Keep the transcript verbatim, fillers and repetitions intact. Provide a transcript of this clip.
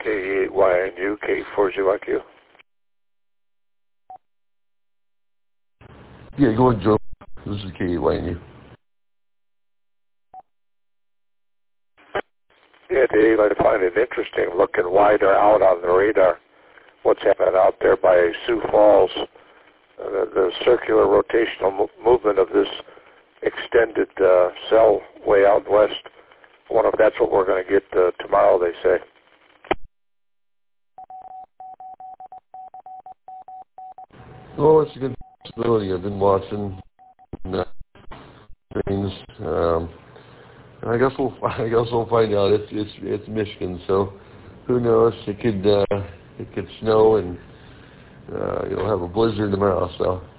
K E eight Y N U, K four Z Y Q. Yeah, go ahead, Joe. This is K E eight Y N U. Yeah, Dave, I find it interesting looking wider out on the radar what's happening out there by Sioux Falls. Uh, the, the circular rotational mo movement of this extended uh, cell way out west. I wonder if that's what we're going to get uh, tomorrow, they say. Well, it's a good possibility. I've been watching uh, things. Um, and I guess we'll I guess we'll find out. It's it's it's Michigan, so who knows? It could uh, it could snow and uh, you'll have a blizzard tomorrow. So.